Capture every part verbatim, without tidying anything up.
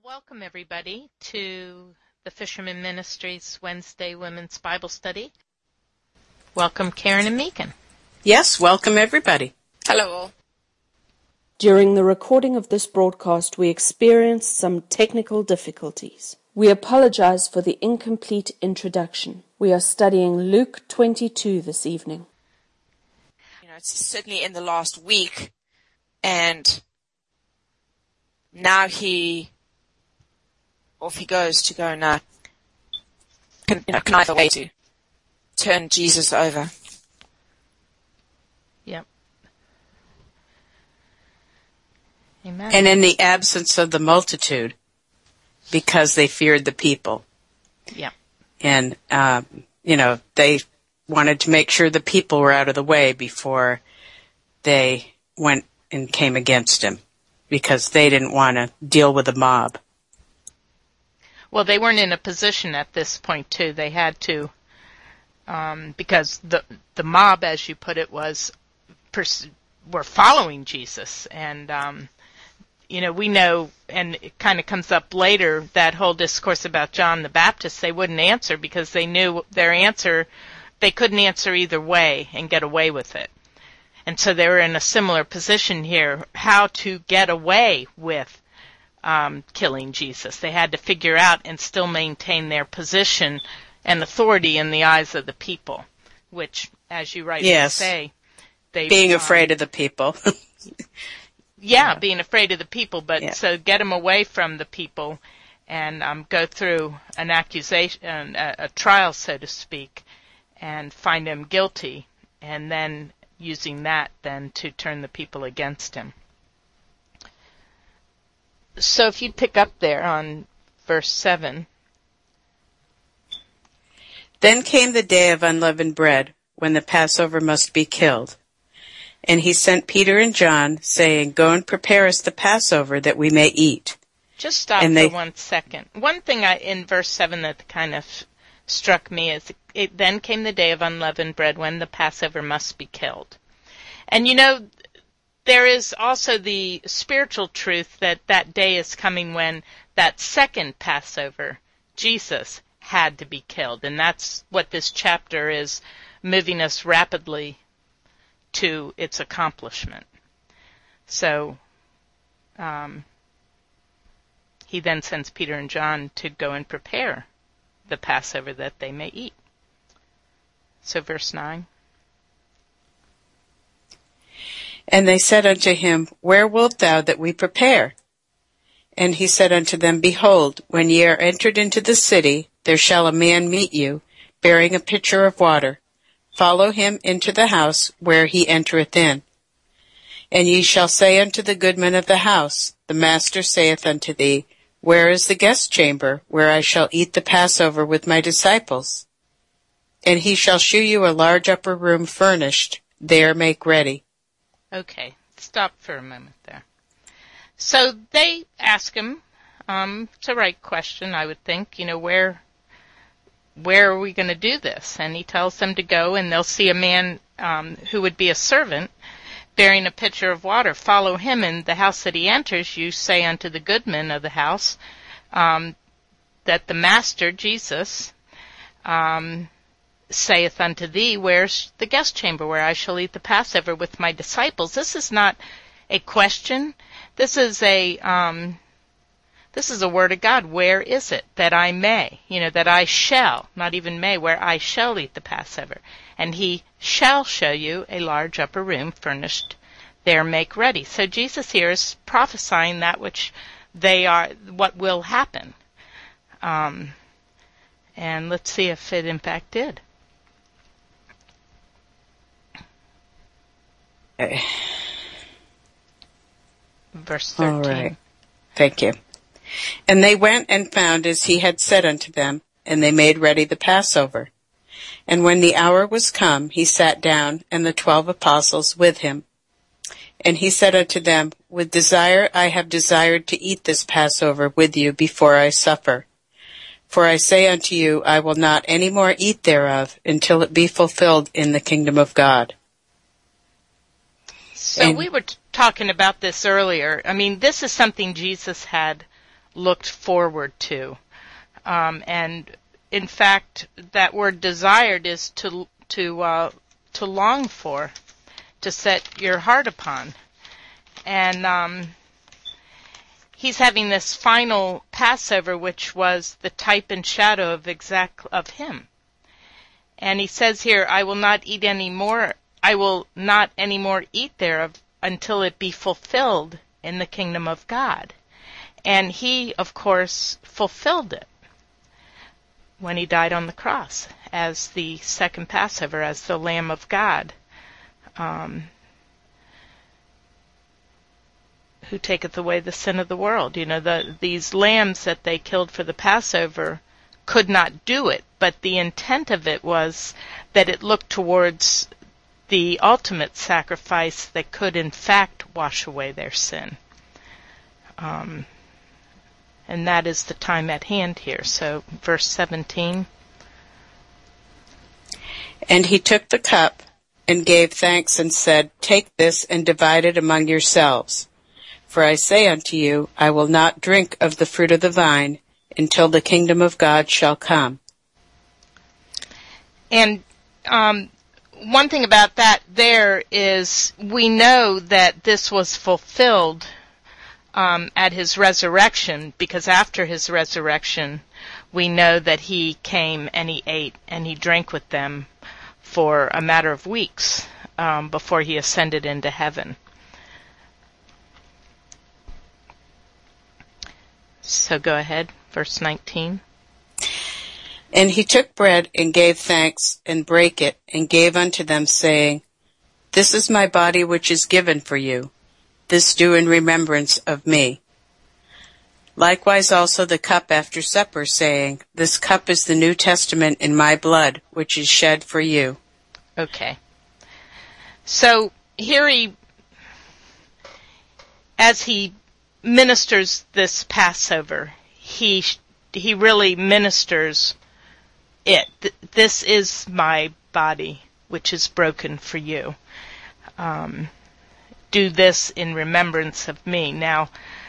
Welcome, everybody, to the Fisherman Ministries Wednesday Women's Bible Study. Welcome, Karen and Megan. Yes, welcome, everybody. Hello all. During the recording of this broadcast, we experienced some technical difficulties. We apologize for the incomplete introduction. We are studying Luke twenty-two this evening. You know, it's certainly in the last week, and now he, off he goes to go and uh, con- you know, connive a way to turn Jesus over. Yep. Amen. And in the absence of the multitude, because they feared the people. Yep. And, um, you know, they wanted to make sure the people were out of the way before they went and came against him, because they didn't want to deal with the mob. Well, they weren't in a position at this point, too. They had to, um, because the the mob, as you put it, was pers- were following Jesus. And, um, you know, we know, and it kind of comes up later, that whole discourse about John the Baptist, they wouldn't answer because they knew their answer, they couldn't answer either way and get away with it. And so they were in a similar position here, how to get away with Um, killing Jesus. They had to figure out and still maintain their position and authority in the eyes of the people, which, as you rightly yes. say, they being um, afraid of the people. yeah, yeah, being afraid of the people. But yeah. so get them away from the people and um, go through an accusation, a, a trial, so to speak, and find him guilty, and then using that then to turn the people against him. So if you pick up there on verse seven. Then came the day of unleavened bread, when the Passover must be killed. And he sent Peter and John, saying, Go and prepare us the Passover, that we may eat. Just stop and for they, one second. One thing I, in verse seven that kind of struck me is, it then came the day of unleavened bread, when the Passover must be killed. And you know, there is also the spiritual truth that that day is coming when that second Passover, Jesus, had to be killed. And that's what this chapter is moving us rapidly to its accomplishment. So um, he then sends Peter and John to go and prepare the Passover that they may eat. So verse nine. And they said unto him, Where wilt thou that we prepare? And he said unto them, Behold, when ye are entered into the city, there shall a man meet you, bearing a pitcher of water. Follow him into the house where he entereth in. And ye shall say unto the goodman of the house, The master saith unto thee, Where is the guest chamber, where I shall eat the Passover with my disciples? And he shall shew you a large upper room furnished, there make ready. Okay, stop for a moment there. So they ask him, um, it's a right question, I would think, you know, where where are we going to do this? And he tells them to go, and they'll see a man um, who would be a servant bearing a pitcher of water. Follow him, in the house that he enters, you say unto the goodman of the house um, that the master, Jesus, um, saith unto thee, Where's the guest chamber where I shall eat the Passover with my disciples? This is not a question. This is a um, this is a word of God. Where is it that I may, you know, that I shall, not even may, where I shall eat the Passover? And he shall show you a large upper room furnished, there make ready. So Jesus here is prophesying that which they are, what will happen. Um, and let's see if it in fact did. Verse thirteen. All right. Thank you. And they went and found as he had said unto them, and they made ready the Passover. And when the hour was come, he sat down, and the twelve apostles with him. And he said unto them, With desire I have desired to eat this Passover with you before I suffer. For I say unto you, I will not any more eat thereof until it be fulfilled in the kingdom of God. So and, we were t- talking about this earlier. I mean, this is something Jesus had looked forward to. Um, and in fact, that word desired is to to uh, to long for, to set your heart upon. And um, he's having this final Passover, which was the type and shadow of exact of him. And he says here, I will not eat any more, I will not any more eat thereof until it be fulfilled in the kingdom of God. And he, of course, fulfilled it when he died on the cross as the second Passover, as the Lamb of God, um, who taketh away the sin of the world. You know, the, these lambs that they killed for the Passover could not do it, but the intent of it was that it looked towards the ultimate sacrifice that could in fact wash away their sin. Um, and that is the time at hand here. So verse seventeen. And he took the cup and gave thanks and said, Take this and divide it among yourselves. For I say unto you, I will not drink of the fruit of the vine until the kingdom of God shall come. And um, one thing about that there is we know that this was fulfilled um, at his resurrection, because after his resurrection, we know that he came and he ate and he drank with them for a matter of weeks um, before he ascended into heaven. So go ahead, verse nineteen. And he took bread and gave thanks and brake it and gave unto them, saying, This is my body which is given for you. This do in remembrance of me. Likewise also the cup after supper, saying, This cup is the New Testament in my blood, which is shed for you. Okay. So here he, as he ministers this Passover, he he really ministers it. This is my body, which is broken for you. Um, do this in remembrance of me. Now,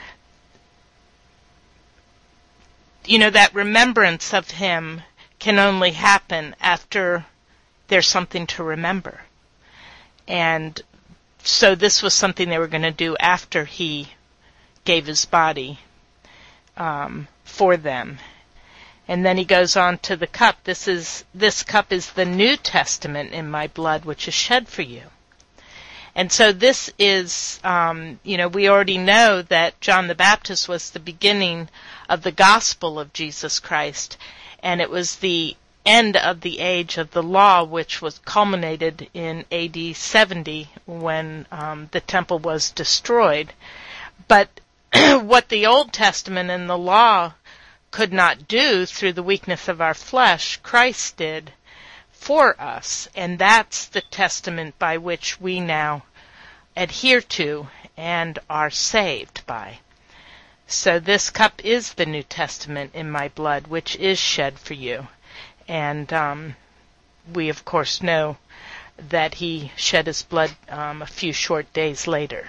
you know, that remembrance of him can only happen after there's something to remember. And so this was something they were going to do after he gave his body um, for them. And then he goes on to the cup. This is this cup is the New Testament in my blood, which is shed for you. And so this is, um, you know, we already know that John the Baptist was the beginning of the gospel of Jesus Christ, and it was the end of the age of the law, which was culminated in A D seventy when um, the temple was destroyed. But what the Old Testament and the law could not do through the weakness of our flesh, Christ did for us. And that's the testament by which we now adhere to and are saved by. So this cup is the New Testament in my blood, which is shed for you. And um, we, of course, know that he shed his blood um, a few short days later.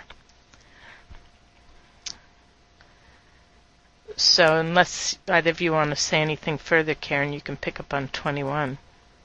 So unless either of you want to say anything further, Karen, you can pick up on twenty-one.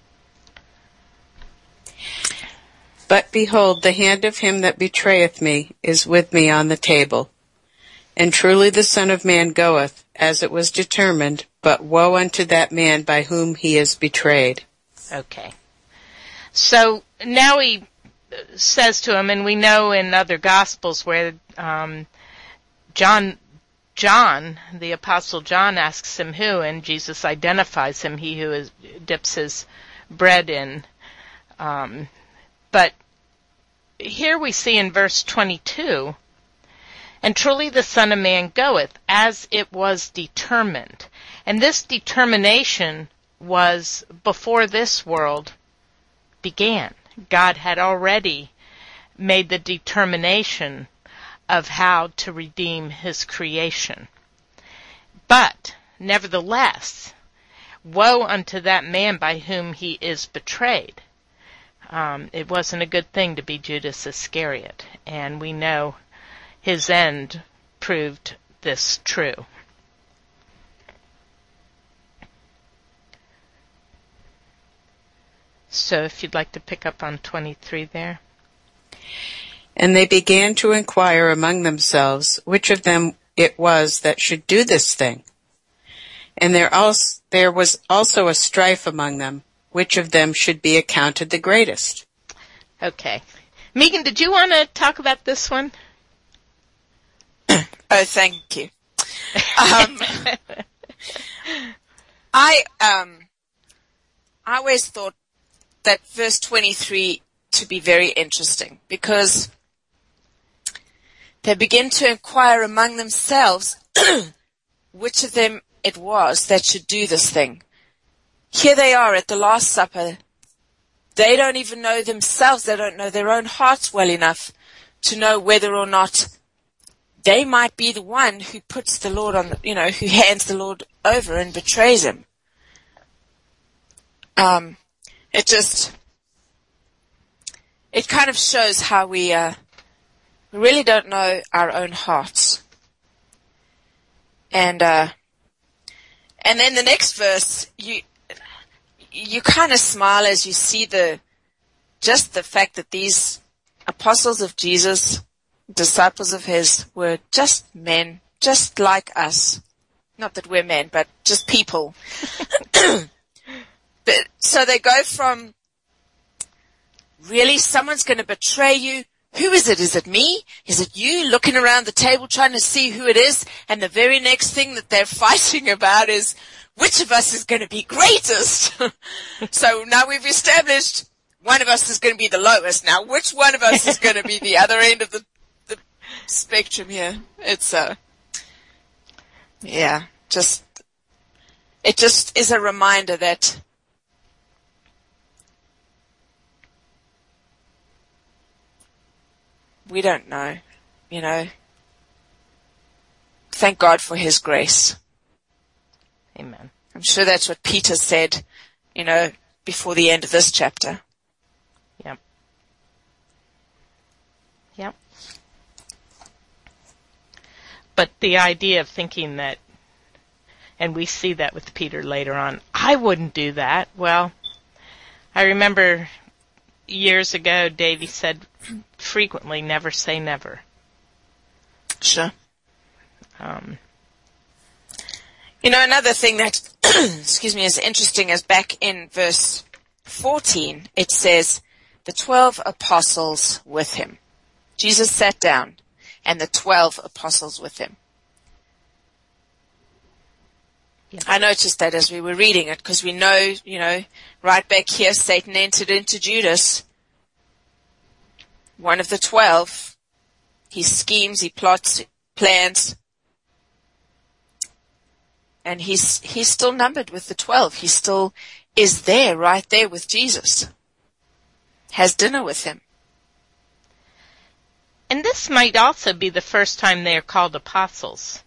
But behold, the hand of him that betrayeth me is with me on the table. And truly the Son of Man goeth, as it was determined, but woe unto that man by whom he is betrayed. Okay. So now he says to him, and we know in other Gospels where um, John, John, the Apostle John, asks him who, and Jesus identifies him, he who is, dips his bread in. Um, but here we see in verse twenty-two, and truly the Son of Man goeth, as it was determined. And this determination was before this world began. God had already made the determination of how to redeem his creation. But, nevertheless, woe unto that man by whom he is betrayed. Um, it wasn't a good thing to be Judas Iscariot, and we know his end proved this true. So if you'd like to pick up on twenty-three there. And they began to inquire among themselves which of them it was that should do this thing. And there, also, there was also a strife among them, which of them should be accounted the greatest. Okay. Megan, did you want to talk about this one? Oh, thank you. Um, I um, I always thought that verse twenty-three to be very interesting because they begin to inquire among themselves which of them it was that should do this thing. Here they are at the Last Supper. They don't even know themselves. They don't know their own hearts well enough to know whether or not they might be the one who puts the Lord on, the, you know, who hands the Lord over and betrays him. Um, it just, it kind of shows how we, uh, we really don't know our own hearts. And, uh, and then the next verse, you, you kind of smile as you see the, just the fact that these apostles of Jesus, disciples of his, were just men, just like us. Not that we're men, but just people. But, so they go from, really, someone's going to betray you. Who is it? Is it me? Is it you? Looking around the table trying to see who it is. And the very next thing that they're fighting about is, which of us is going to be greatest? So now we've established one of us is going to be the lowest. Now, which one of us is going to be the other end of the, the spectrum here? It's, uh, yeah, just, it just is a reminder that we don't know, you know. Thank God for his grace. Amen. I'm sure that's what Peter said, you know, before the end of this chapter. Yep. Yep. But the idea of thinking that, and we see that with Peter later on, I wouldn't do that. Well, I remember years ago, Davy said frequently, never say never. Sure. Um, You know, another thing that, excuse me, is interesting is back in verse fourteen, it says, the twelve apostles with him. Jesus sat down, and the twelve apostles with him. yeah. I noticed that as we were reading it, because we know, you know, right back here, Satan entered into Judas, one of the twelve. He schemes, he plots, plans, and he's, he's still numbered with the twelve. He still is there, right there with Jesus. Has dinner with him. And this might also be the first time they are called apostles.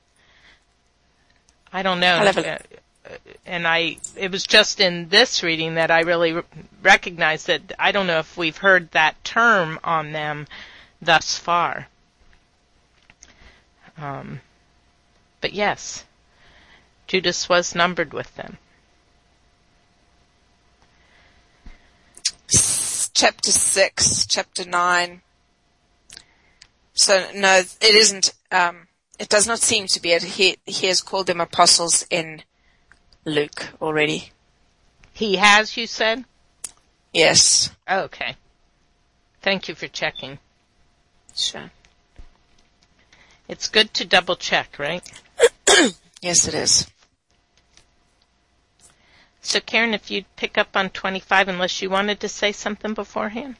I don't know. I'll have a look. And I, it was just in this reading that I really re- recognized that I don't know if we've heard that term on them thus far. Um, but yes, Judas was numbered with them. Chapter six, chapter nine. So no, it isn't, um, it does not seem to be it. He, he has called them apostles in Luke already. He has, you said? Yes. Okay. Thank you for checking. Sure. It's good to double check, right? Yes, it is. So Karen, if you'd pick up on twenty-five, unless you wanted to say something beforehand.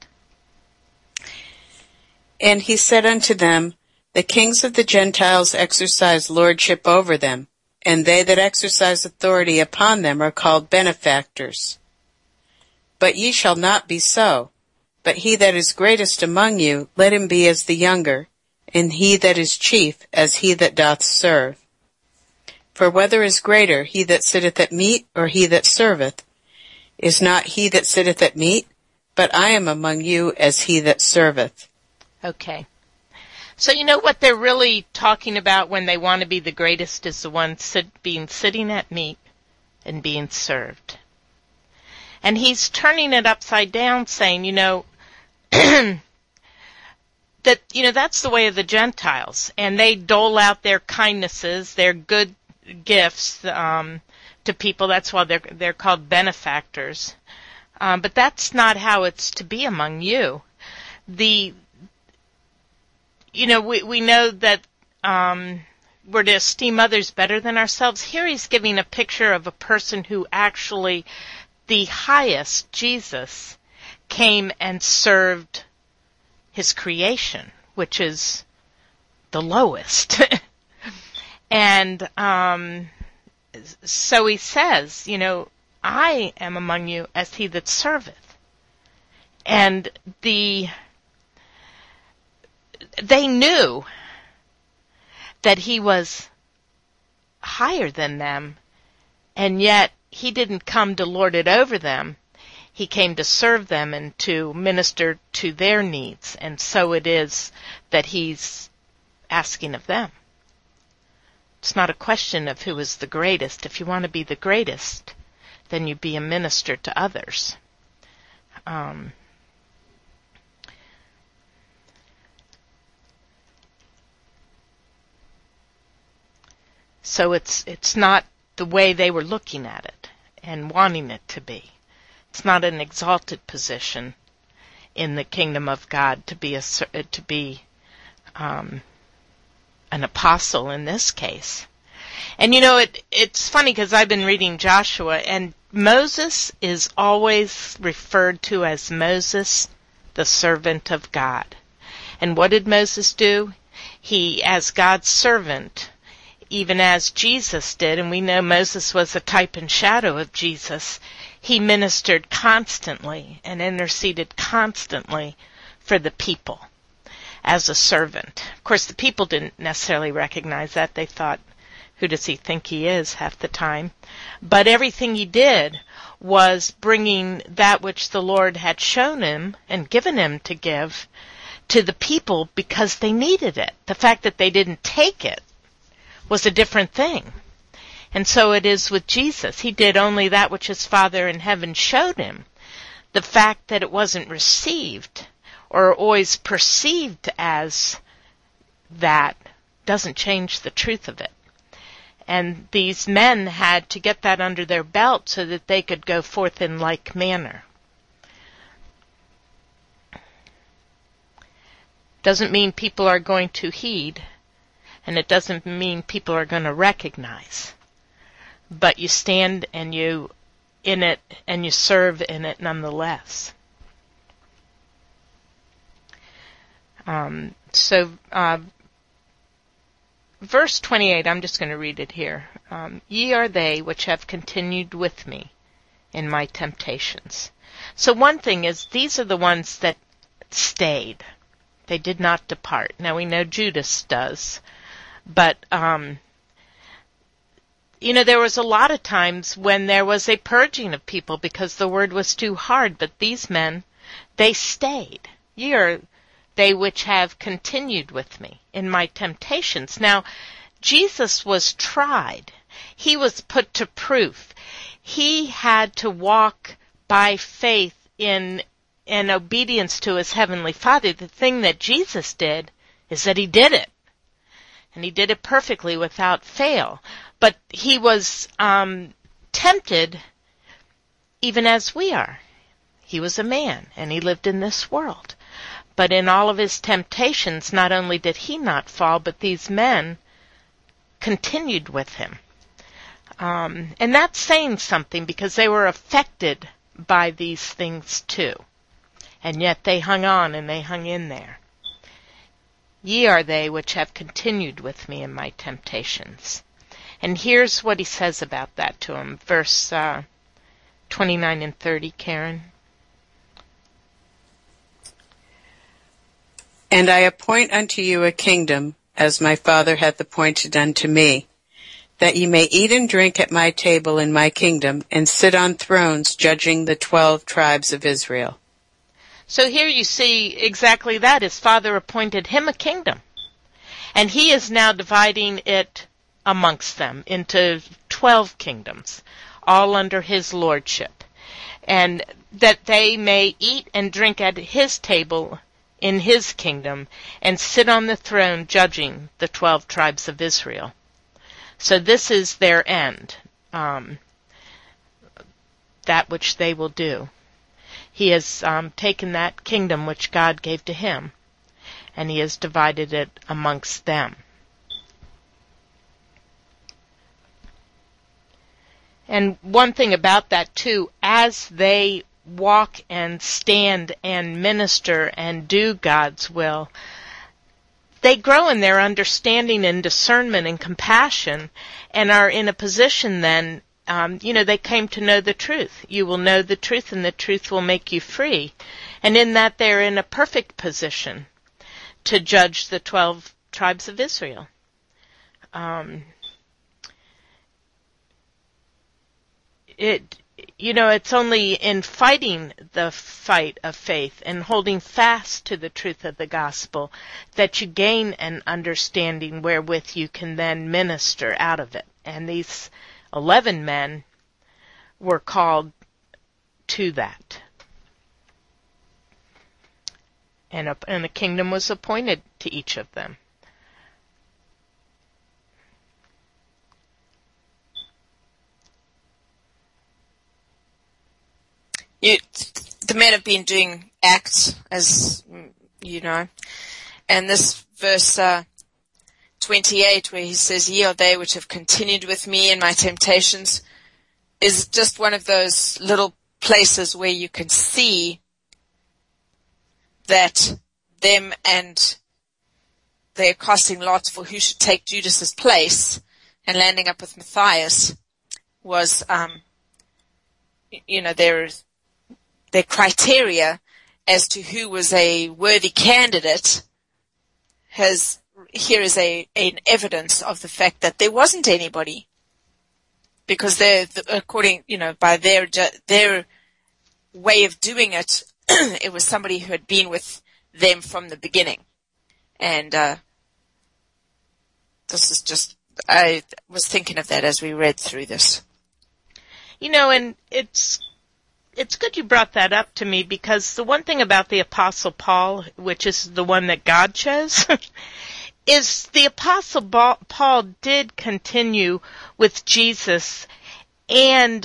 And he said unto them, the kings of the Gentiles exercise lordship over them, and they that exercise authority upon them are called benefactors. But ye shall not be so. But he that is greatest among you, let him be as the younger, and he that is chief as he that doth serve. For whether is greater, he that sitteth at meat, or he that serveth? Is not he that sitteth at meat? But I am among you as he that serveth. Okay. So you know what they're really talking about when they want to be the greatest is the one sit, being sitting at meat and being served. And he's turning it upside down, saying, you know, that, you know, that's the way of the Gentiles. And they dole out their kindnesses, their good gifts, um, to people. That's why they're, they're called benefactors. Um, but that's not how it's to be among you. The, you know, we, we know that, um, we're to esteem others better than ourselves. Here he's giving a picture of a person who actually, the highest, Jesus, came and served his creation, which is the lowest. And um, so he says, you know, I am among you as he that serveth. And the they knew that he was higher than them, and yet he didn't come to lord it over them. He came to serve them and to minister to their needs. And so it is that he's asking of them. It's not a question of who is the greatest. If you want to be the greatest, then you be a minister to others. Um, so it's it's not the way they were looking at it and wanting it to be. It's not an exalted position in the kingdom of God to be a to be um, an apostle in this case. And you know, it it's funny because I've been reading Joshua, and Moses is always referred to as Moses, the servant of God. And what did Moses do? He, as God's servant, even as Jesus did, and we know Moses was a type and shadow of Jesus, he ministered constantly and interceded constantly for the people as a servant. Of course, the people didn't necessarily recognize that. They thought, who does he think he is half the time? But everything he did was bringing that which the Lord had shown him and given him to give to the people because they needed it. The fact that they didn't take it was a different thing. And so it is with Jesus. He did only that which his Father in heaven showed him. The fact that it wasn't received or always perceived as that doesn't change the truth of it. And these men had to get that under their belt so that they could go forth in like manner. Doesn't mean people are going to heed, and it doesn't mean people are going to recognize. But you stand and you in it and you serve in it nonetheless. Um, so, uh, verse twenty-eight, I'm just going to read it here. Um, Ye are they which have continued with me in my temptations. So one thing is, these are the ones that stayed. They did not depart. Now we know Judas does, but, um, you know, there was a lot of times when there was a purging of people because the word was too hard, but these men, they stayed. Ye are they which have continued with me in my temptations. Now, Jesus was tried. He was put to proof. He had to walk by faith in, in obedience to his heavenly Father. The thing that Jesus did is that he did it. And he did it perfectly without fail. But he was um, tempted even as we are. He was a man, and he lived in this world. But in all of his temptations, not only did he not fall, but these men continued with him. Um, and that's saying something because they were affected by these things too. And yet they hung on and they hung in there. Ye are they which have continued with me in my temptations. And here's what he says about that to him. Verse uh, twenty-nine and thirty, Karen. And I appoint unto you a kingdom, as my Father hath appointed unto me, that ye may eat and drink at my table in my kingdom, and sit on thrones judging the twelve tribes of Israel. So here you see exactly that. His Father appointed him a kingdom. And he is now dividing it amongst them into twelve kingdoms, all under his lordship. and that they may eat and drink at his table in his kingdom, and sit on the throne judging the twelve tribes of Israel. So this is their end, um, that which they will do. He has um, taken that kingdom which God gave to him, and he has divided it amongst them. And one thing about that, too, as they walk and stand and minister and do God's will, they grow in their understanding and discernment and compassion, and are in a position then, um, you know, they came to know the truth. You will know the truth, and the truth will make you free. And in that, they're in a perfect position to judge the twelve tribes of Israel. Um, it, you know, it's only in fighting the fight of faith and holding fast to the truth of the gospel that you gain an understanding wherewith you can then minister out of it. And these eleven men were called to that. And a, and a kingdom was appointed to each of them. You, the men have been doing acts, as you know, and this verse uh, twenty-eight, where he says, "Ye are they which have continued with me in my temptations," is just one of those little places where you can see that them and they're casting lots for who should take Judas's place, and landing up with Matthias was, um, you know, their their criteria as to who was a worthy candidate. Has here is a an evidence of the fact that there wasn't anybody, because they're according, you know, by their their way of doing it. It was somebody who had been with them from the beginning. And uh, this is just, I was thinking of that as we read through this. You know, and it's it's good you brought that up to me, because the one thing about the Apostle Paul, which is the one that God chose, is the Apostle Paul did continue with Jesus, and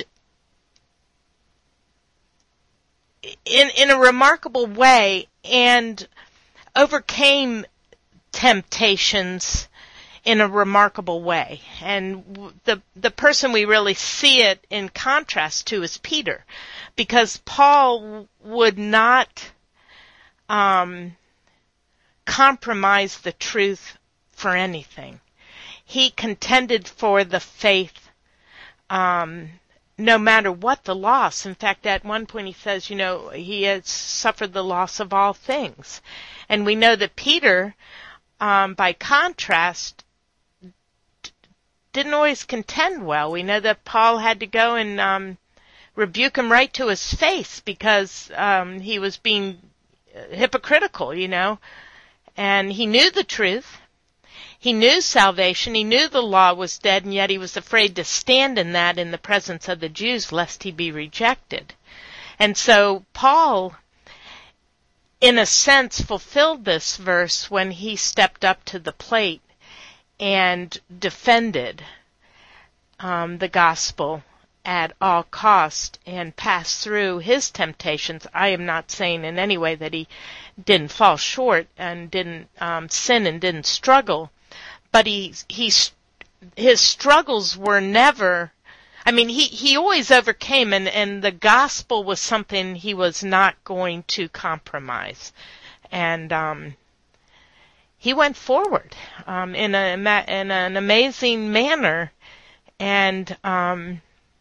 in in a remarkable way, and overcame temptations in a remarkable way. And the the person we really see it in contrast to is Peter, because Paul would not um, compromise the truth for anything. He contended for the faith, um, no matter what the loss. In fact, at one point he says, you know, he has suffered the loss of all things. And we know that Peter, um, by contrast, d- didn't always contend well. We know that Paul had to go and um, rebuke him right to his face, because um, he was being hypocritical, you know. And he knew the truth. He knew salvation. He knew the law was dead, and yet he was afraid to stand in that in the presence of the Jews, lest he be rejected. And so Paul, in a sense, fulfilled this verse when he stepped up to the plate and defended um, the gospel at all cost and passed through his temptations. I am not saying in any way that he didn't fall short and didn't um, sin and didn't struggle, but he he his struggles were never. I mean, he he always overcame, and and the gospel was something he was not going to compromise, and um, he went forward um, in a in an amazing manner, and um,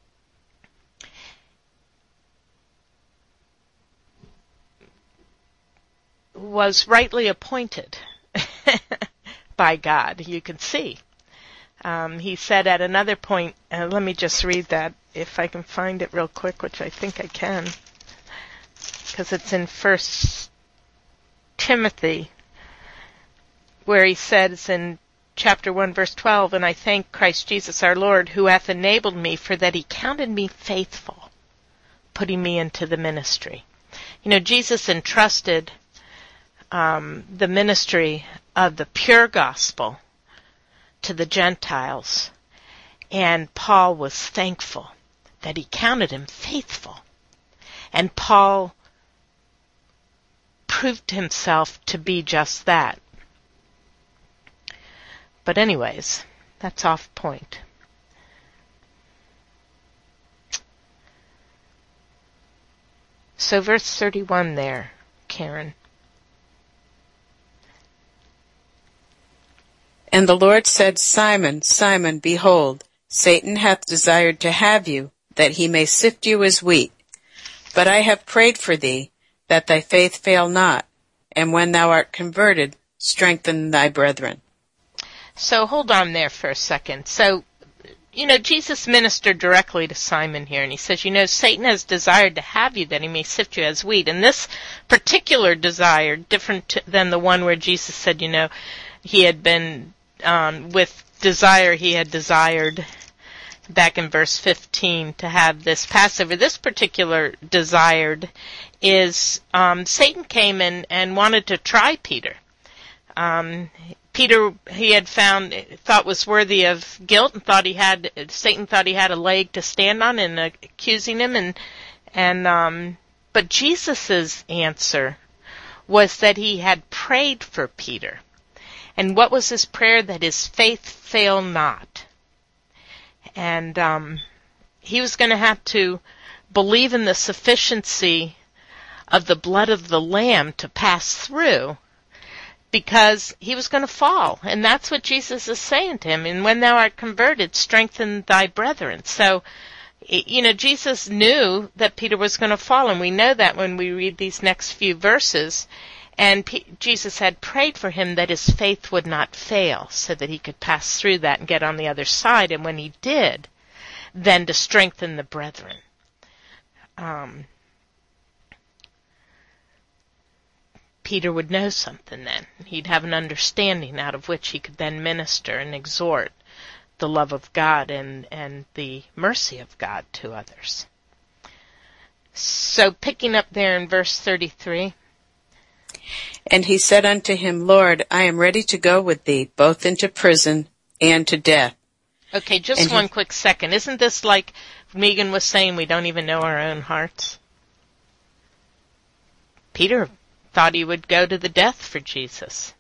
was rightly appointed by God, you can see. Um, he said at another point, uh, let me just read that, if I can find it real quick, which I think I can, because it's in First Timothy, where he says in chapter one, verse twelve, "And I thank Christ Jesus our Lord, who hath enabled me, for that he counted me faithful putting me into the ministry. You know, Jesus entrusted um, the ministry of the pure gospel to the Gentiles, and Paul was thankful that he counted him faithful. And Paul proved himself to be just that. But anyways, that's off point. So verse thirty-one there, Karen. And the Lord said, Simon, Simon, behold, Satan hath desired to have you, that he may sift you as wheat. But I have prayed for thee, that thy faith fail not, and when thou art converted, strengthen thy brethren. So hold on there for a second. So, you know, Jesus ministered directly to Simon here, and he says, you know, Satan has desired to have you, that he may sift you as wheat. And this particular desire, different than the one where Jesus said, you know, he had been, um, with desire, he had desired, back in verse fifteen, to have this Passover. This particular desired is, um, Satan came in and wanted to try Peter. Um, Peter, he had found, thought was worthy of guilt, and thought he had, Satan thought he had a leg to stand on in accusing him, and, and, um, but Jesus' answer was that he had prayed for Peter. And what was his prayer? That his faith fail not. And, um, he was going to have to believe in the sufficiency of the blood of the Lamb to pass through, because he was going to fall. And that's what Jesus is saying to him. And when thou art converted, strengthen thy brethren. So, you know, Jesus knew that Peter was going to fall, and we know that when we read these next few verses. And P- Jesus had prayed for him that his faith would not fail, so that he could pass through that and get on the other side. And when he did, then to strengthen the brethren. Um, Peter would know something then. He'd have an understanding out of which he could then minister and exhort the love of God and, and the mercy of God to others. So picking up there in verse thirty-three. And he said unto him, Lord, I am ready to go with thee, both into prison and to death. Okay, just and one he, quick second. Isn't this like Megan was saying, we don't even know our own hearts? Peter thought he would go to the death for Jesus.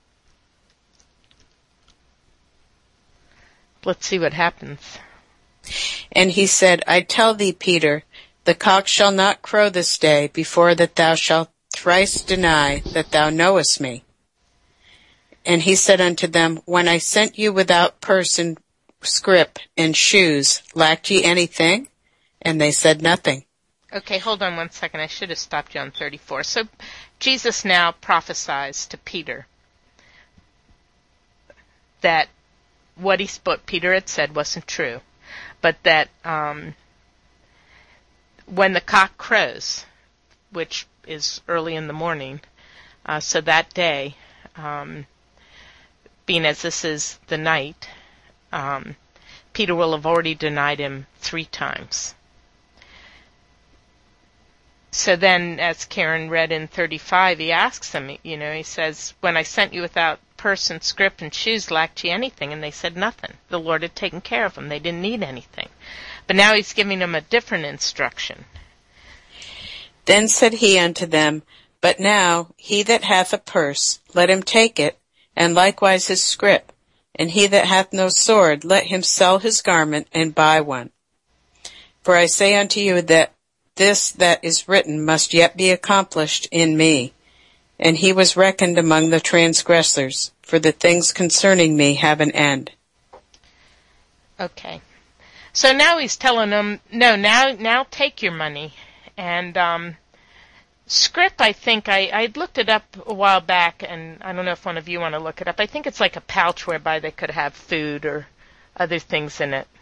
Let's see what happens. And he said, I tell thee, Peter, the cock shall not crow this day before that thou shalt thrice deny that thou knowest me. And he said unto them, When I sent you without purse and scrip and shoes, lacked ye anything? And they said nothing. Okay, hold on one second. I should have stopped you on thirty-four. So Jesus now prophesies to Peter that what he what Peter had said wasn't true, but that um, when the cock crows, which is early in the morning, uh, so that day, um, being as this is the night, um, Peter will have already denied him three times. So then, as Karen read in thirty-five, he asks them, you know, he says, when I sent you without purse and scrip and shoes, lacked ye anything? And they said nothing. The Lord had taken care of them. They didn't need anything. But now he's giving them a different instruction. Then said he unto them, But now he that hath a purse, let him take it, and likewise his scrip. And he that hath no sword, let him sell his garment and buy one. For I say unto you that this that is written must yet be accomplished in me. And he was reckoned among the transgressors, for the things concerning me have an end. Okay. So now he's telling them, no, now now take your money. And um, scrip, I think, I, I looked it up a while back, and I don't know if one of you want to look it up. I think it's like a pouch whereby they could have food or other things in it.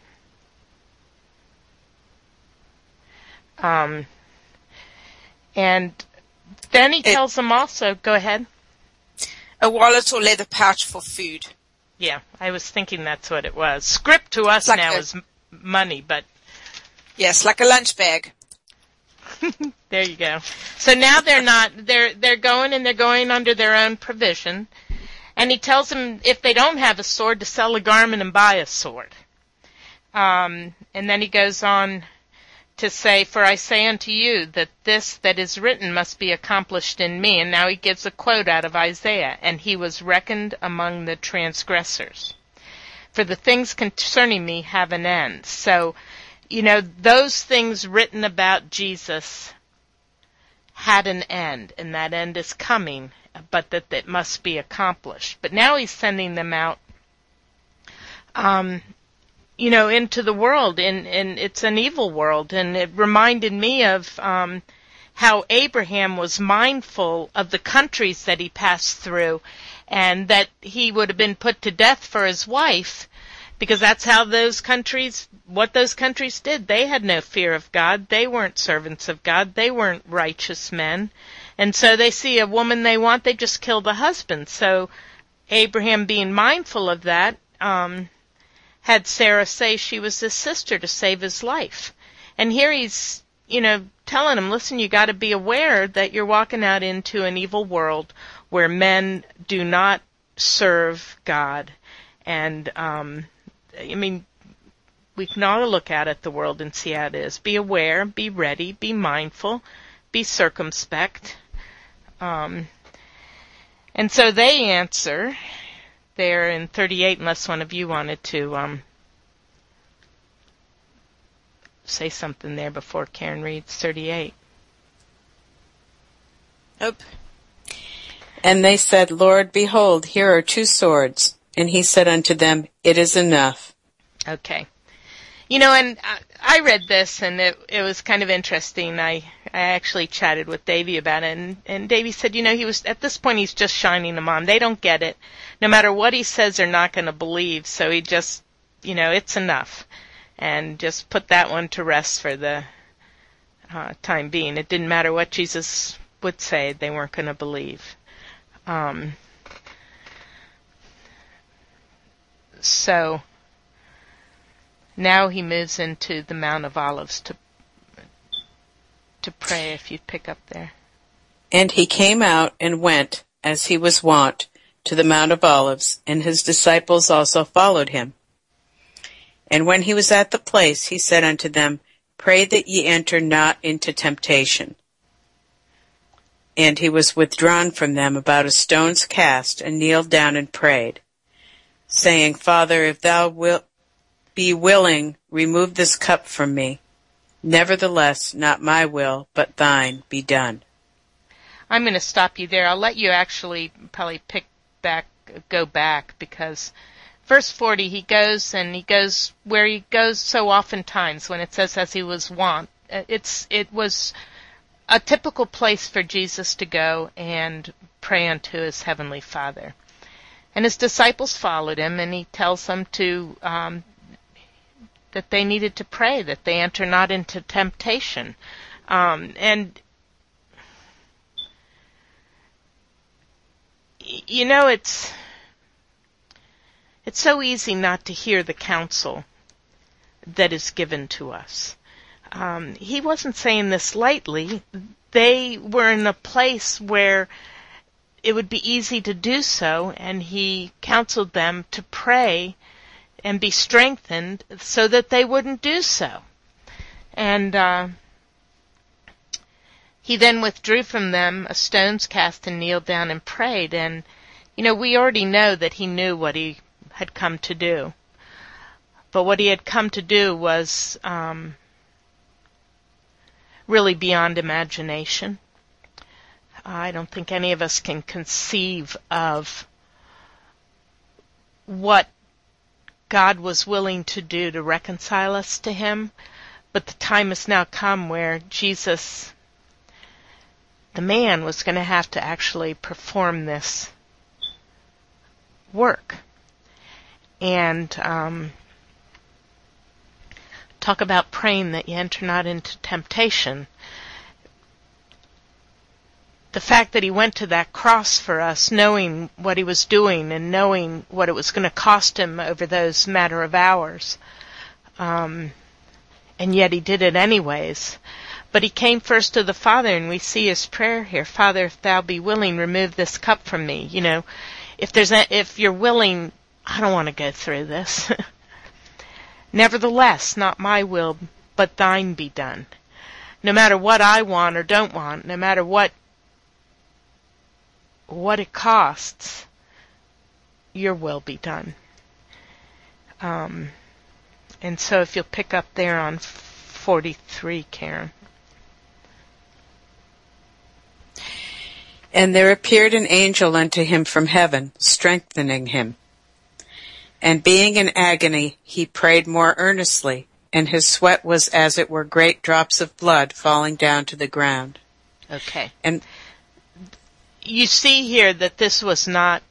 Um, and then he It, tells them also, go ahead. A wallet or leather pouch for food. Yeah, I was thinking that's what it was. Scrip to us like now a, is m- money, but... Yes, like a lunch bag. There you go. So now they're not, they're, they're going and they're going under their own provision. And he tells them if they don't have a sword to sell a garment and buy a sword. Um, and then he goes on to say, for I say unto you that this that is written must be accomplished in me. And now he gives a quote out of Isaiah. And he was reckoned among the transgressors. For the things concerning me have an end. So, you know, those things written about Jesus had an end, and that end is coming, but that it must be accomplished. But now he's sending them out, um, you know, into the world, and, and it's an evil world. And it reminded me of um, how Abraham was mindful of the countries that he passed through, and that he would have been put to death for his wife, because that's how those countries, what those countries did. They had no fear of God. They weren't servants of God. They weren't righteous men. And so they see a woman they want, they just kill the husband. So Abraham, being mindful of that, um, had Sarah say she was his sister to save his life. And here he's, you know, telling him, listen, you got to be aware that you're walking out into an evil world where men do not serve God. And, um, I mean, we can all look out at the world and see how it is. Be aware, be ready, be mindful, be circumspect. Um, and so they answer there in thirty-eight, unless one of you wanted to um, say something there before Karen reads thirty-eight. Nope. And they said, Lord, behold, here are two swords. And he said unto them, it is enough. Okay. You know, and I read this, and it, it was kind of interesting. I, I actually chatted with Davey about it, and, and Davey said, you know, he was, at this point, he's just shining them on. They don't get it. No matter what he says, they're not going to believe. So he just, you know, it's enough. And just put that one to rest for the uh, time being. It didn't matter what Jesus would say, they weren't going to believe. Um, so now he moves into the Mount of Olives to to pray, if you'd pick up there. And he came out and went, as he was wont, to the Mount of Olives, and his disciples also followed him. And when he was at the place, he said unto them, Pray that ye enter not into temptation. And he was withdrawn from them about a stone's cast, and kneeled down and prayed, saying, Father, if thou wilt be willing, remove this cup from me. Nevertheless, not my will, but thine be done. I'm going to stop you there. I'll let you actually probably pick back, go back, because verse forty, he goes, and he goes where he goes so oftentimes when it says as he was wont. It's, it was a typical place for Jesus to go and pray unto his heavenly Father. And his disciples followed him, and he tells them to, um, that they needed to pray, that they enter not into temptation. Um, and, you know, it's, it's so easy not to hear the counsel that is given to us. Um, he wasn't saying this lightly. They were in a place where it would be easy to do so, and he counseled them to pray and be strengthened so that they wouldn't do so. And uh, he then withdrew from them a stone's cast and kneeled down and prayed. And, you know, we already know that he knew what he had come to do. But what he had come to do was um, really beyond imagination. I don't think any of us can conceive of what God was willing to do to reconcile us to him. But the time has now come where Jesus, the man, was going to have to actually perform this work. And um, talk about praying that you enter not into temptation. The fact that he went to that cross for us, knowing what he was doing and knowing what it was going to cost him over those matter of hours. Um, and yet he did it anyways. But he came first to the Father, and we see his prayer here. Father, if thou be willing, remove this cup from me. You know, if there's a, if you're willing, I don't want to go through this. Nevertheless, not my will, but thine be done. No matter what I want or don't want, no matter what what it costs, your will be done. Um, and so if you'll pick up there on forty-three, Karen. And there appeared an angel unto him from heaven, strengthening him. And being in agony, he prayed more earnestly, and his sweat was as it were great drops of blood falling down to the ground. Okay. And you see here that this was not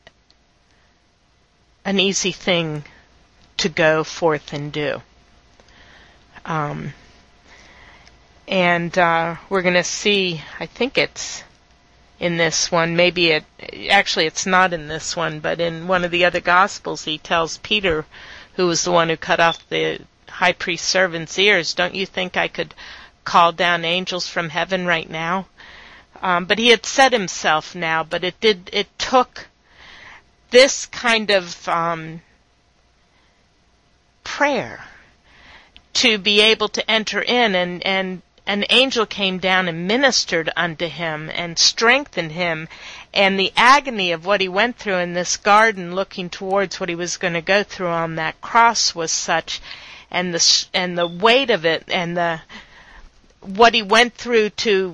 an easy thing to go forth and do. Um, and uh, we're going to see, I think it's in this one, maybe it, actually it's not in this one, but in one of the other Gospels he tells Peter, who was the one who cut off the high priest's servant's ears, don't you think I could call down angels from heaven right now? Um, but he had said himself now, but it did, it took this kind of um, prayer to be able to enter in, and, and an angel came down and ministered unto him and strengthened him, and the agony of what he went through in this garden looking towards what he was going to go through on that cross was such, and the, and the weight of it and the, what he went through to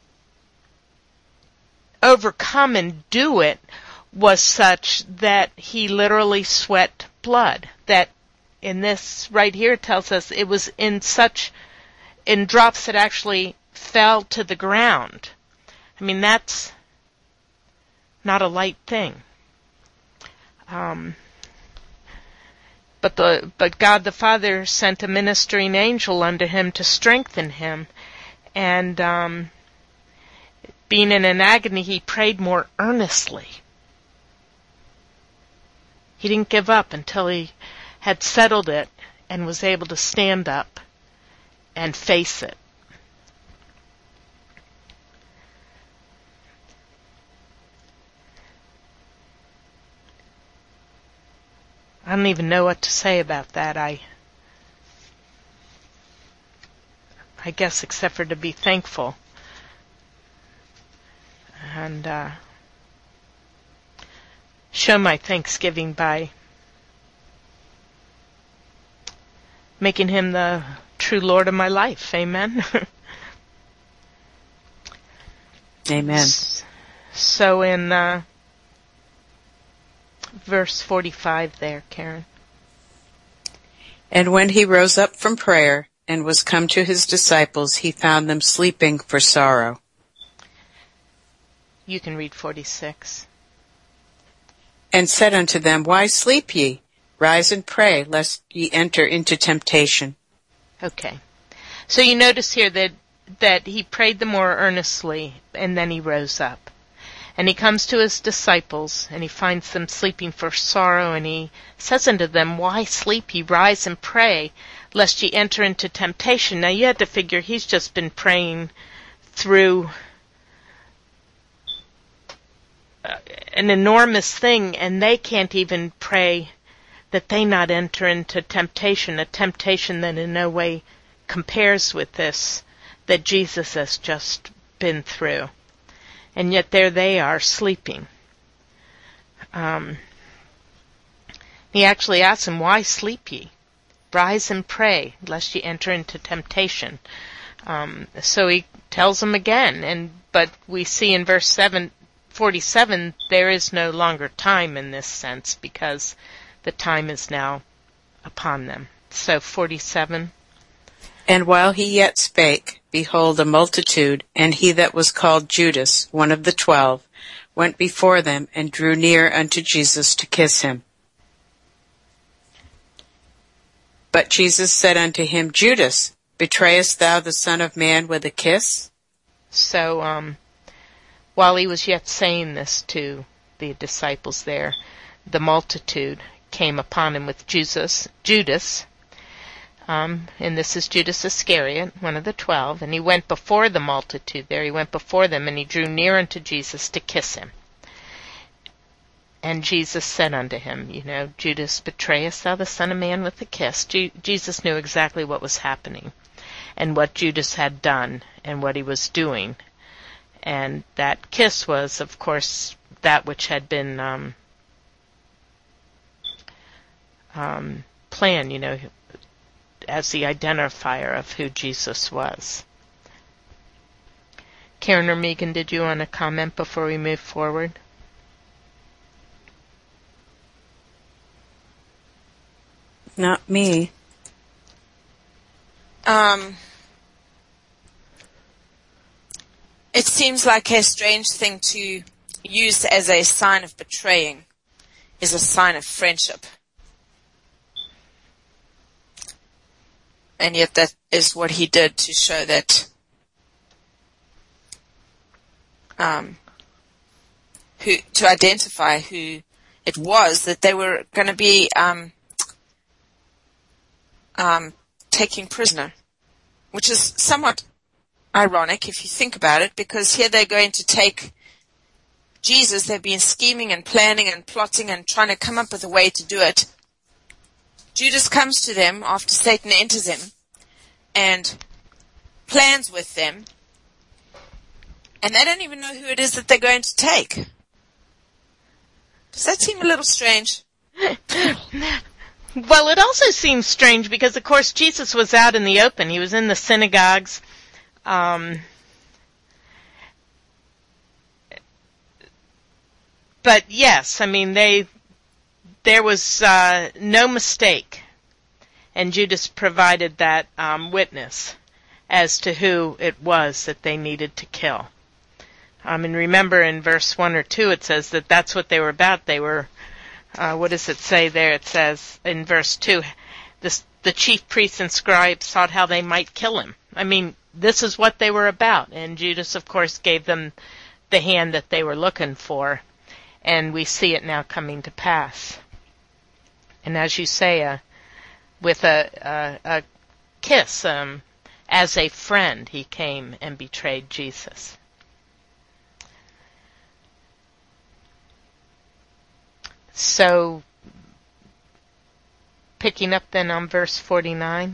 overcome and do it was such that he literally sweat blood. That in this right here tells us it was in such, in drops that actually fell to the ground. I mean, that's not a light thing. Um, but the but God the Father sent a ministering angel unto him to strengthen him, and um, being in an agony, he prayed more earnestly. He didn't give up until he had settled it and was able to stand up and face it. I don't even know what to say about that. I, I guess except for to be thankful. And uh, show my thanksgiving by making him the true Lord of my life. Amen. Amen. So in uh, verse forty-five there, Karen. And when he rose up from prayer and was come to his disciples, he found them sleeping for sorrow. You can read forty-six. And said unto them, Why sleep ye? Rise and pray, lest ye enter into temptation. Okay. So you notice here that, that he prayed the more earnestly, and then he rose up. And he comes to his disciples, and he finds them sleeping for sorrow, and he says unto them, Why sleep ye? Rise and pray, lest ye enter into temptation. Now you had to figure he's just been praying through an enormous thing, and they can't even pray that they not enter into temptation, a temptation that in no way compares with this that Jesus has just been through. And yet there they are, sleeping. Um, he actually asks them, Why sleep ye? Rise and pray, lest ye enter into temptation. Um, so he tells them again, and but we see in verse seven, forty-seven, there is no longer time in this sense, because the time is now upon them. So forty-seven. And while he yet spake, behold, a multitude, and he that was called Judas, one of the twelve, went before them, and drew near unto Jesus to kiss him. But Jesus said unto him, Judas, betrayest thou the Son of Man with a kiss? So, um, while he was yet saying this to the disciples there, the multitude came upon him with Jesus, Judas, Um, and this is Judas Iscariot, one of the twelve, and he went before the multitude there. He went before them, and he drew near unto Jesus to kiss him. And Jesus said unto him, you know, Judas, betrayest thou the Son of Man with a kiss? Je- Jesus knew exactly what was happening and what Judas had done and what he was doing. And that kiss was, of course, that which had been um, um, planned, you know, as the identifier of who Jesus was. Karen or Megan, did you want to comment before we move forward? Not me. Um, it seems like a strange thing to use as a sign of betraying is a sign of friendship. And yet that is what he did to show that um, who to identify who it was that they were going to be um, um, taking prisoner, which is somewhat ironic if you think about it, because here they're going to take Jesus. They've been scheming and planning and plotting and trying to come up with a way to do it. Judas comes to them after Satan enters him and plans with them, and they don't even know who it is that they're going to take. Does that seem a little strange? Well, it also seems strange because, of course, Jesus was out in the open. He was in the synagogues. Um, but, yes, I mean, they there was uh, no mistake. And Judas provided that um, witness as to who it was that they needed to kill. Um, and remember in verse one or two it says that that's what they were about. They were, uh, what does it say there? It says in verse two, this, the chief priests and scribes sought how they might kill him. I mean, this is what they were about. And Judas, of course, gave them the hand that they were looking for. And we see it now coming to pass. And as you say, uh, with a, a, a kiss, um, as a friend, he came and betrayed Jesus. So, picking up then on verse forty-nine.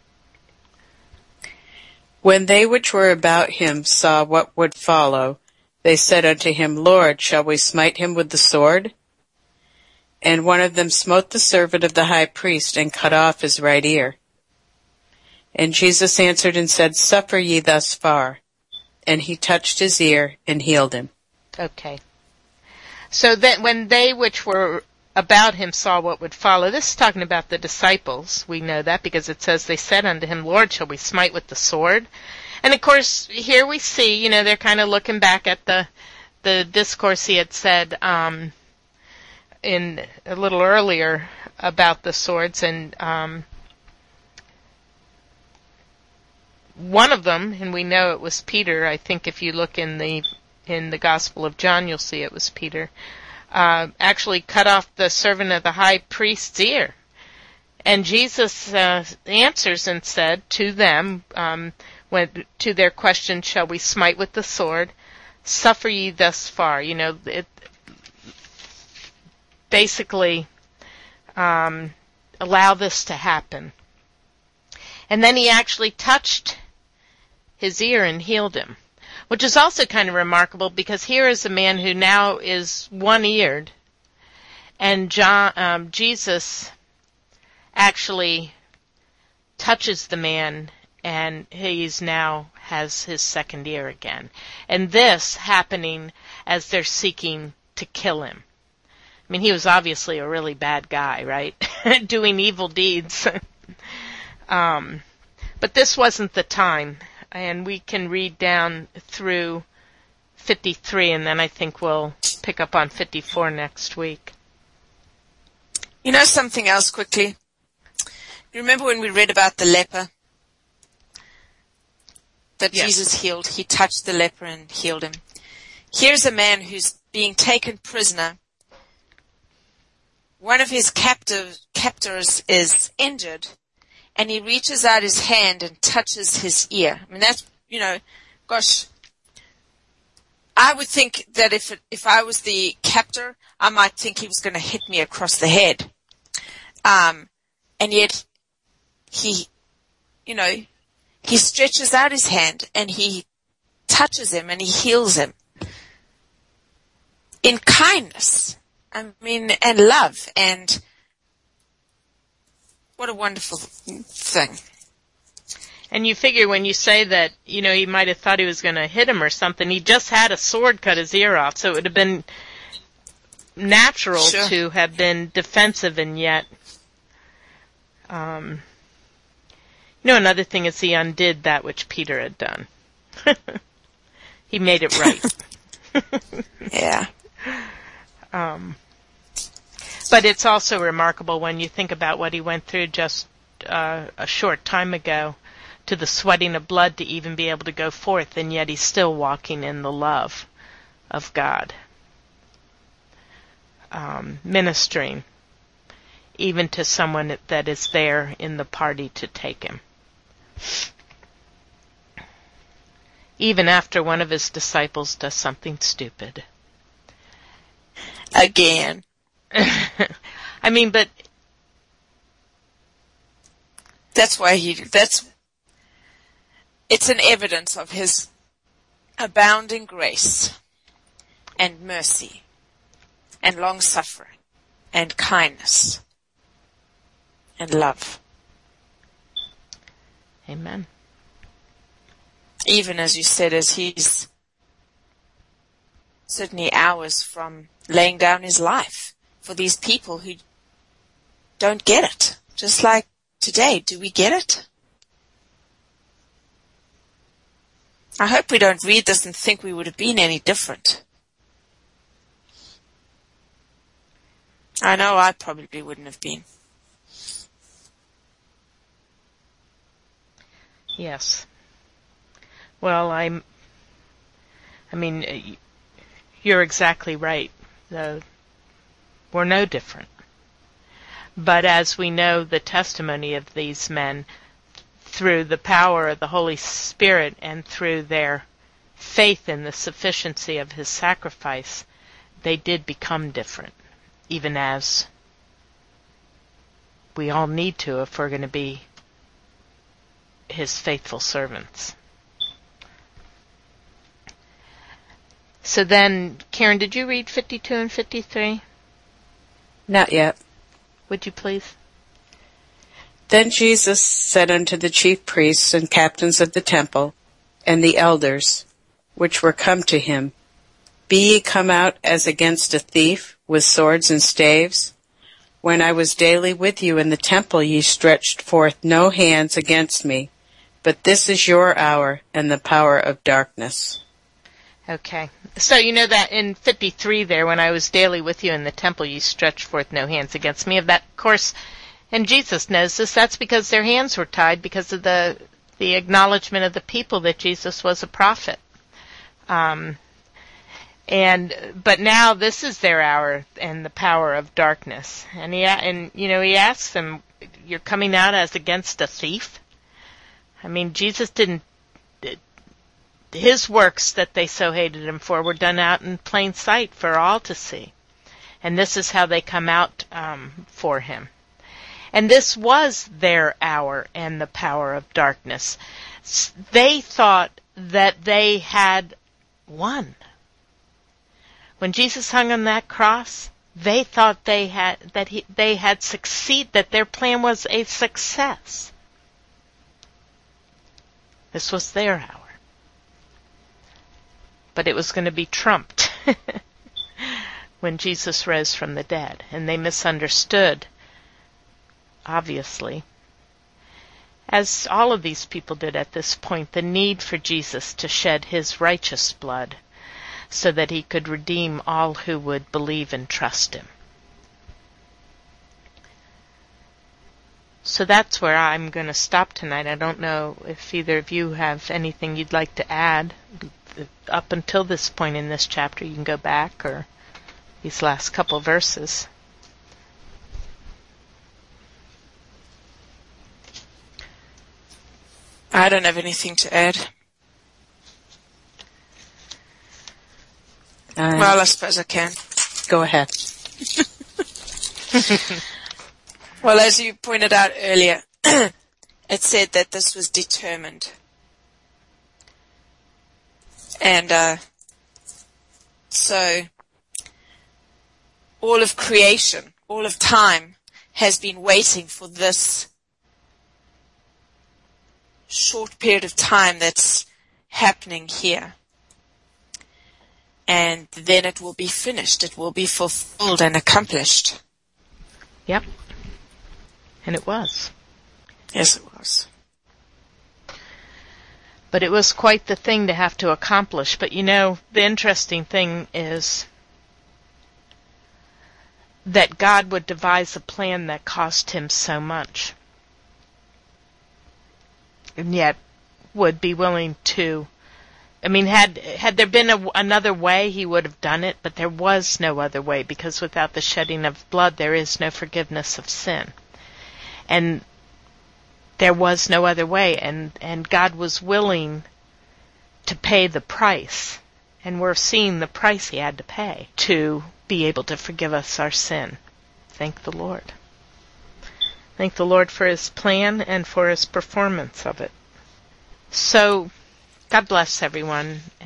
When they which were about him saw what would follow, they said unto him, Lord, shall we smite him with the sword? And one of them smote the servant of the high priest, and cut off his right ear. And Jesus answered and said, Suffer ye thus far. And he touched his ear, and healed him. Okay. So that when they which were about him saw what would follow, this is talking about the disciples. We know that because it says, they said unto him, Lord, shall we smite with the sword? And of course, here we see, you know, they're kind of looking back at the the discourse he had said, um, in a little earlier about the swords, and um, one of them, and we know it was Peter. I think if you look in the in the Gospel of John, you'll see it was Peter. Uh, actually, cut off the servant of the high priest's ear, and Jesus uh, answers and said to them, um, when to their question, "Shall we smite with the sword? Suffer ye thus far." You know, it. Basically, um, allow this to happen. And then he actually touched his ear and healed him, which is also kind of remarkable because here is a man who now is one-eared, and John, um, Jesus actually touches the man, and he's now has his second ear again. And this happening as they're seeking to kill him. I mean, he was obviously a really bad guy, right? Doing evil deeds. um, but this wasn't the time. And we can read down through fifty-three, and then I think we'll pick up on fifty-four next week. You know something else quickly? You remember when we read about the leper? That yes. Jesus healed. He touched the leper and healed him. Here's a man who's being taken prisoner. One of his captive, captors is injured, and he reaches out his hand and touches his ear. I mean, that's, you know, gosh, I would think that if it, if I was the captor, I might think he was going to hit me across the head. Um, and yet he, you know, he stretches out his hand and he touches him and he heals him in kindness. I mean, and love, and what a wonderful thing. And you figure when you say that, you know, he might have thought he was going to hit him or something, he just had a sword cut his ear off, so it would have been natural sure. to have been defensive, and yet, um, you know, another thing is he undid that which Peter had done. He made it right. Yeah. Um, but it's also remarkable when you think about what he went through just uh, a short time ago, to the sweating of blood to even be able to go forth, and yet he's still walking in the love of God, um, ministering even to someone that is there in the party to take him. Even after one of his disciples does something stupid. Again. I mean, but that's why he, that's, it's an evidence of his abounding grace and mercy and long-suffering and kindness and love. Amen. Even as you said, as he's certainly hours from laying down his life for these people who don't get it. Just like today, do we get it? I hope we don't read this and think we would have been any different. I know I probably wouldn't have been. Yes. Well, I'm, I mean, you're exactly right. Uh, we're no different. But as we know the testimony of these men, through the power of the Holy Spirit and through their faith in the sufficiency of his sacrifice, they did become different, even as we all need to if we're going to be his faithful servants. So then, Karen, did you read fifty-two and fifty-three? Not yet. Would you please? Then Jesus said unto the chief priests and captains of the temple, and the elders, which were come to him, Be ye come out as against a thief, with swords and staves? When I was daily with you in the temple, ye stretched forth no hands against me, but this is your hour and the power of darkness. Okay. So you know that in fifty-three there, when I was daily with you in the temple, you stretched forth no hands against me. Of that, of course, and Jesus knows this, that's because their hands were tied because of the the acknowledgement of the people that Jesus was a prophet. Um, and but now this is their hour and the power of darkness. And he and you know he asks them, "You're coming out as against a thief?" I mean, Jesus didn't. His works that they so hated him for were done out in plain sight for all to see. And this is how they come out um, for him. And this was their hour and the power of darkness. They thought that they had won. When Jesus hung on that cross, they thought they had that he, they had succeeded, that their plan was a success. This was their hour. But it was going to be trumped when Jesus rose from the dead. And they misunderstood, obviously, as all of these people did at this point, the need for Jesus to shed his righteous blood so that he could redeem all who would believe and trust him. So that's where I'm going to stop tonight. I don't know if either of you have anything you'd like to add. Up until this point in this chapter, you can go back, or these last couple verses. I don't have anything to add. Uh, Well, I suppose I can. Go ahead. Well, as you pointed out earlier, it said that this was determined. And uh, so all of creation, all of time has been waiting for this short period of time that's happening here. And then it will be finished. It will be fulfilled and accomplished. Yep. And it was. Yes, it was. But it was quite the thing to have to accomplish. But you know, the interesting thing is that God would devise a plan that cost him so much. And yet would be willing to, I mean, had had there been a, another way, he would have done it, but there was no other way, because without the shedding of blood, there is no forgiveness of sin. And there was no other way, and, and God was willing to pay the price, and we're seeing the price he had to pay to be able to forgive us our sin. Thank the Lord. Thank the Lord for his plan and for his performance of it. So, God bless everyone.